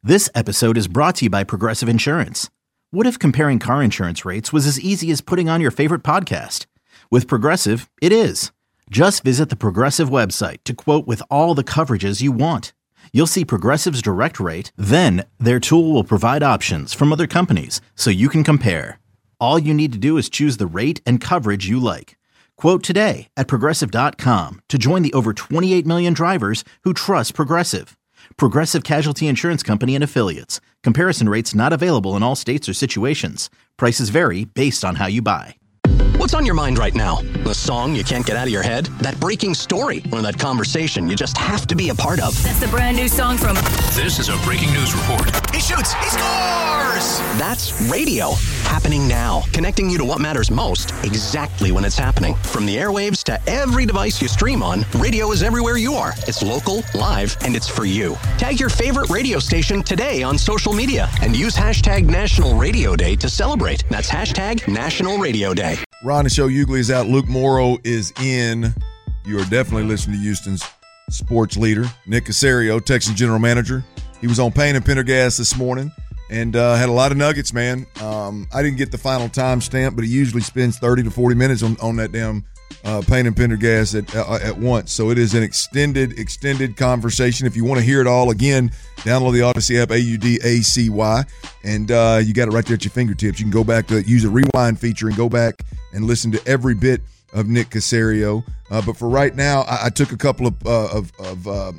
This episode is brought to you by Progressive Insurance. What if comparing car insurance rates was as easy as putting on your favorite podcast? With Progressive, it is. Just visit the Progressive website to quote with all the coverages you want. You'll see Progressive's direct rate, then their tool will provide options from other companies so you can compare. All you need to do is choose the rate and coverage you like. Quote today at Progressive.com to join the over 28 million drivers who trust Progressive. Progressive Casualty Insurance Company and Affiliates. Comparison rates not available in all states or situations. Prices vary based on how you buy. What's on your mind right now? The song you can't get out of your head? That breaking story? Or that conversation you just have to be a part of? That's the brand new song from... This is a breaking news report. He shoots! He scores! That's radio. Happening now. Connecting you to what matters most, exactly when it's happening. From the airwaves to every device you stream on, radio is everywhere you are. It's local, live, and it's for you. Tag your favorite radio station today on social media and use hashtag National Radio Day to celebrate. That's hashtag National Radio Day. Ron and Show Ugly is out. Luke Morrow is in. You are definitely listening to Houston's sports leader, Nick Caserio, Texans general manager. He was on Payne and Pendergast this morning and had a lot of nuggets, man. I didn't get the final time stamp, but he usually spends 30 to 40 minutes on that damn Payne and Pendergast at once. So it is an extended conversation. If you want to hear it all, again, download the Odyssey app, AUDACY, and you got it right there at your fingertips. You can go back to use a rewind feature and go back and listen to every bit of Nick Caserio. But for right now, I took a couple of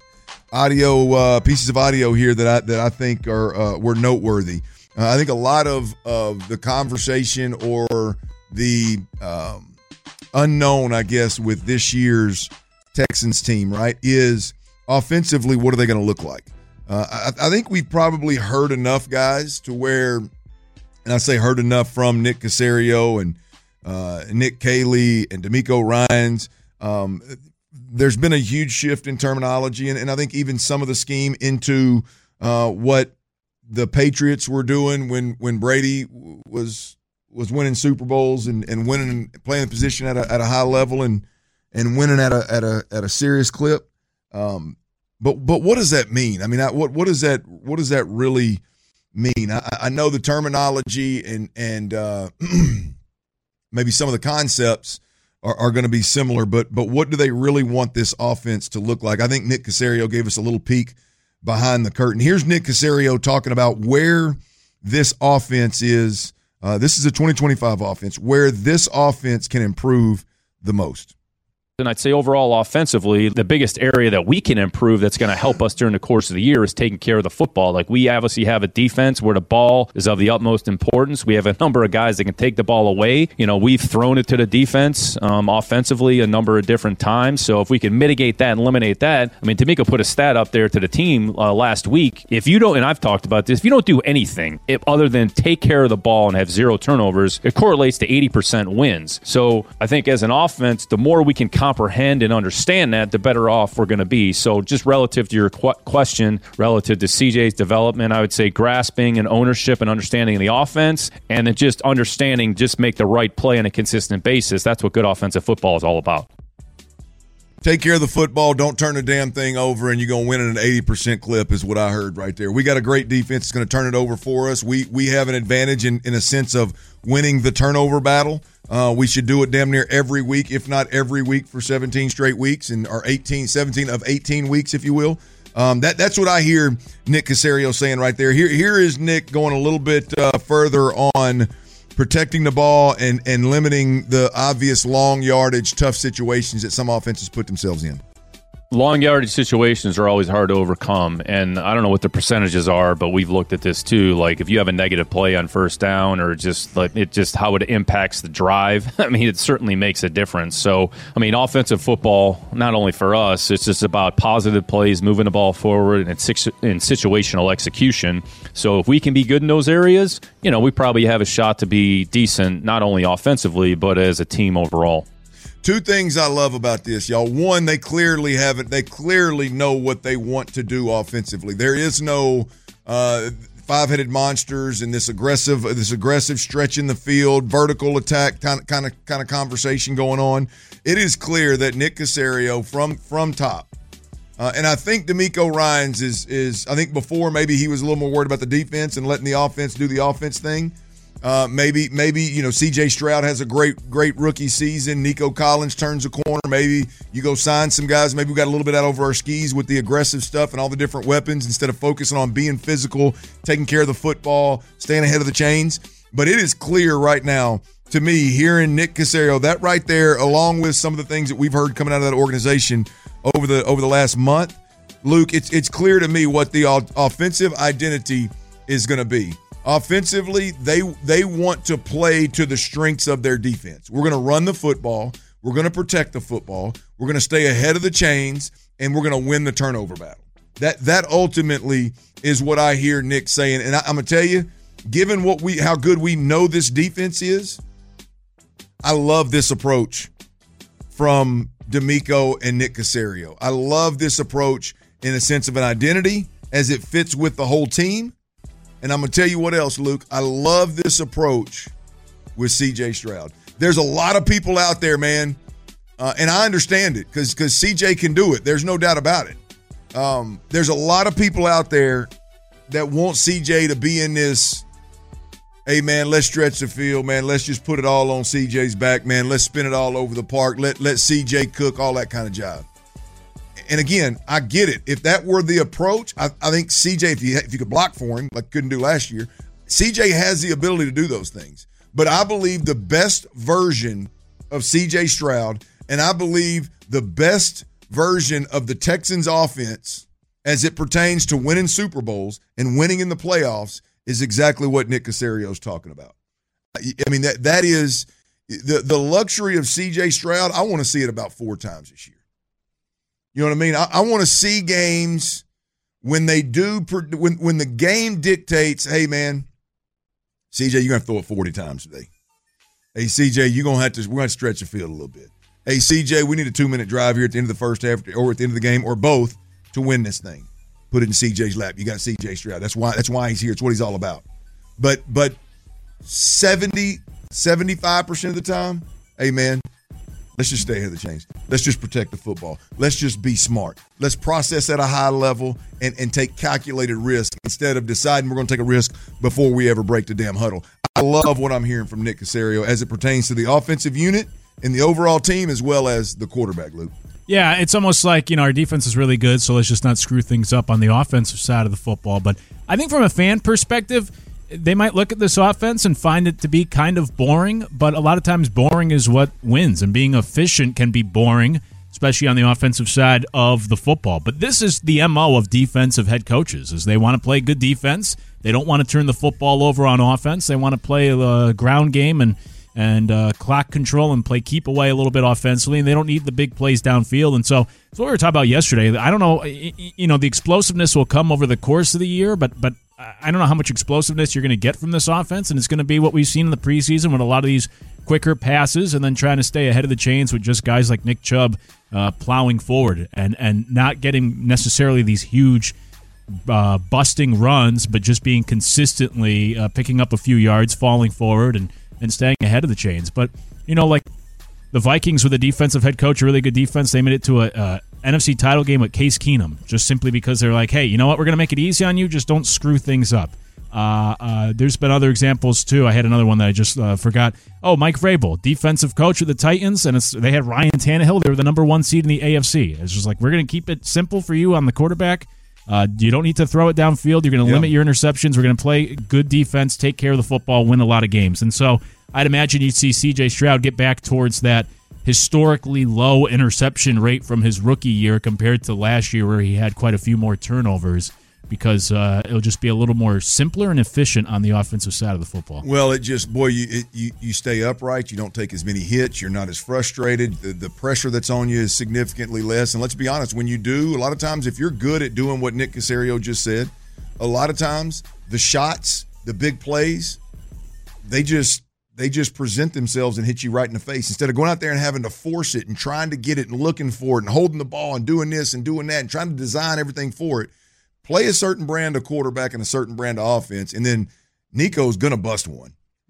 audio pieces of audio here that I think were noteworthy. I think a lot of the conversation or the unknown, I guess, with this year's Texans team, right, is offensively, what are they going to look like? I think we've probably heard enough, guys, to where, and I say heard enough from Nick Caserio and Nick Caley and D'Amico Ryans. There's been a huge shift in terminology, and I think even some of the scheme into what the Patriots were doing when Brady was winning Super Bowls and winning, playing the position at a high level and winning at a serious clip. But what does that mean? I mean, what does that really mean? I know the terminology and maybe some of the concepts are going to be similar, but what do they really want this offense to look like? I think Nick Caserio gave us a little peek behind the curtain. Here's Nick Caserio talking about where this offense is. This is a 2025 offense, where this offense can improve the most. And I'd say overall offensively, the biggest area that we can improve that's going to help us during the course of the year is taking care of the football. Like, we obviously have a defense where the ball is of the utmost importance. We have a number of guys that can take the ball away. You know, we've thrown it to the defense offensively a number of different times. So if we can mitigate that and eliminate that, I mean, D'Amico put a stat up there to the team last week. If you don't, and I've talked about this, if you don't do anything other than take care of the ball and have 0 turnovers, it correlates to 80% wins. So I think as an offense, the more we can comprehend and understand that, the better off we're going to be. So just relative to your question, relative to CJ's development, I would say grasping and ownership and understanding of the offense, and then just understanding, just make the right play on a consistent basis. That's what good offensive football is all about. Take care of the football, don't turn the damn thing over, and you're going to win at an 80% clip is what I heard right there. We got a great defense that's going to turn it over for us. We have an advantage in a sense of winning the turnover battle. We should do it damn near every week, if not every week, for 17 straight weeks, or 17 of 18 weeks, if you will. That's what I hear Nick Caserio saying right there. Here is Nick going a little bit further on protecting the ball and limiting the obvious long yardage, tough situations that some offenses put themselves in. Long yardage situations are always hard to overcome, and I don't know what the percentages are, but we've looked at this too. Like, if you have a negative play on first down, or just how it impacts the drive, I mean, it certainly makes a difference. So, I mean, offensive football, not only for us, it's just about positive plays, moving the ball forward, and situational execution. So if we can be good in those areas, you know, we probably have a shot to be decent, not only offensively, but as a team overall. Two things I love about this, y'all. One, they clearly know what they want to do offensively. There is no five-headed monsters and this aggressive stretch in the field, vertical attack kind of conversation going on. It is clear that Nick Caserio from top And I think DeMeco Ryans is I think before maybe he was a little more worried about the defense and letting the offense do the offense thing. Maybe C.J. Stroud has a great rookie season. Nico Collins turns a corner. Maybe you go sign some guys. Maybe we got a little bit out over our skis with the aggressive stuff and all the different weapons instead of focusing on being physical, taking care of the football, staying ahead of the chains. But it is clear right now to me, hearing Nick Caserio, that right there, along with some of the things that we've heard coming out of that organization over the last month, Luke, it's clear to me what the offensive identity is going to be. Offensively, they want to play to the strengths of their defense. We're going to run the football. We're going to protect the football. We're going to stay ahead of the chains, and we're going to win the turnover battle. That ultimately is what I hear Nick saying. And I'm going to tell you, given how good we know this defense is, I love this approach from DeMeco and Nick Caserio. I love this approach in a sense of an identity as it fits with the whole team. And I'm going to tell you what else, Luke. I love this approach with C.J. Stroud. There's a lot of people out there, man, and I understand it because C.J. can do it. There's no doubt about it. There's a lot of people out there that want C.J. to be in this, hey, man, let's stretch the field, man. Let's just put it all on C.J.'s back, man. Let's spin it all over the park. Let C.J. cook, all that kind of job. And again, I get it. If that were the approach, I think CJ, if you could block for him, like couldn't do last year, CJ has the ability to do those things. But I believe the best version of CJ Stroud, and I believe the best version of the Texans offense as it pertains to winning Super Bowls and winning in the playoffs is exactly what Nick Caserio is talking about. I mean, that is the luxury of CJ Stroud. I want to see it about 4 times this year. You know what I mean? I want to see games when they do when the game dictates, hey, man, CJ, you're going to have to throw it 40 times today. Hey, CJ, we're going to have to stretch the field a little bit. Hey, CJ, we need a 2-minute drive here at the end of the first half or at the end of the game or both to win this thing. Put it in CJ's lap. You got CJ Stroud. That's why he's here. It's what he's all about. But 75% of the time, hey, man, let's just stay ahead of the chains. Let's just protect the football. Let's just be smart. Let's process at a high level and take calculated risk instead of deciding we're going to take a risk before we ever break the damn huddle. I love what I'm hearing from Nick Caserio as it pertains to the offensive unit and the overall team as well as the quarterback, Luke. Yeah, it's almost like, our defense is really good, so let's just not screw things up on the offensive side of the football. But I think from a fan perspective, they might look at this offense and find it to be kind of boring, but a lot of times boring is what wins, and being efficient can be boring, especially on the offensive side of the football. But this is the MO of defensive head coaches, is they want to play good defense. They don't want to turn the football over on offense. They want to play a ground game and clock control and play keep away a little bit offensively, and they don't need the big plays downfield. And so that's what we were talking about yesterday. I don't know, the explosiveness will come over the course of the year, but I don't know how much explosiveness you're going to get from this offense, and it's going to be what we've seen in the preseason with a lot of these quicker passes and then trying to stay ahead of the chains with just guys like Nick Chubb plowing forward and not getting necessarily these huge busting runs, but just being consistently picking up a few yards, falling forward, and staying ahead of the chains. But, like the Vikings with a defensive head coach, a really good defense, they made it to a NFC title game with Case Keenum, just simply because they're like, hey, you know what, we're going to make it easy on you, just don't screw things up. There's been other examples, too. I had another one that I just forgot. Oh, Mike Vrabel, defensive coach of the Titans, and they had Ryan Tannehill. They were the number 1 seed in the AFC. It's just like, we're going to keep it simple for you on the quarterback. You don't need to throw it downfield. You're going to limit your interceptions. We're going to play good defense, take care of the football, win a lot of games. And so I'd imagine you'd see C.J. Stroud get back towards that historically low interception rate from his rookie year compared to last year where he had quite a few more turnovers because it'll just be a little more simpler and efficient on the offensive side of the football. Well, it just, you stay upright. You don't take as many hits. You're not as frustrated. The pressure that's on you is significantly less. And let's be honest, when you do, a lot of times if you're good at doing what Nick Caserio just said, a lot of times the shots, the big plays, they just present themselves and hit you right in the face. Instead of going out there and having to force it and trying to get it and looking for it and holding the ball and doing this and doing that and trying to design everything for it, play a certain brand of quarterback and a certain brand of offense, and then Nico's going to bust one.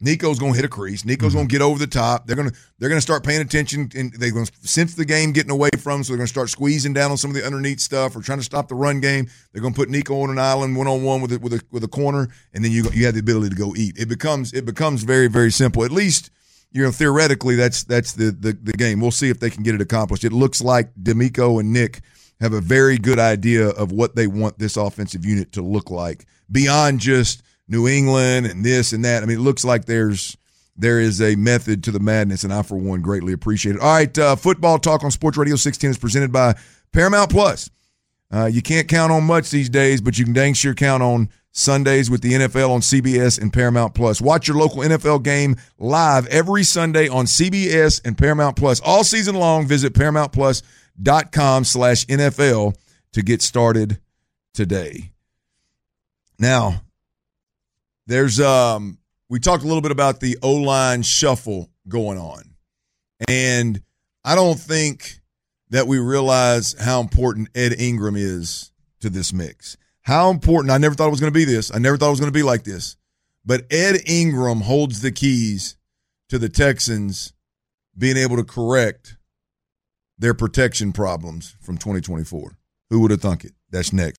Nico's going to hit a crease. Nico's going to get over the top. They're going to start paying attention, and they're going to sense the game getting away from them, so they're going to start squeezing down on some of the underneath stuff or trying to stop the run game. They're going to put Nico on an island one-on-one with a corner, and then you have the ability to go eat. It becomes very, very simple. At least, theoretically, that's the game. We'll see if they can get it accomplished. It looks like DeMeco and Nick have a very good idea of what they want this offensive unit to look like beyond just New England and this and that. I mean, it looks like there is a method to the madness, and I, for one, greatly appreciate it. All right, football talk on Sports Radio 610 is presented by Paramount Plus. You can't count on much these days, but you can dang sure count on Sundays with the NFL on CBS and Paramount Plus. Watch your local NFL game live every Sunday on CBS and Paramount Plus. All season long, visit ParamountPlus.com/NFL to get started today. Now, there's we talked a little bit about the O-line shuffle going on, and I don't think that we realize how important Ed Ingram is to this mix. How important, I never thought it was going to be this. I never thought it was going to be like this. But Ed Ingram holds the keys to the Texans being able to correct their protection problems from 2024. Who would have thunk it? That's next.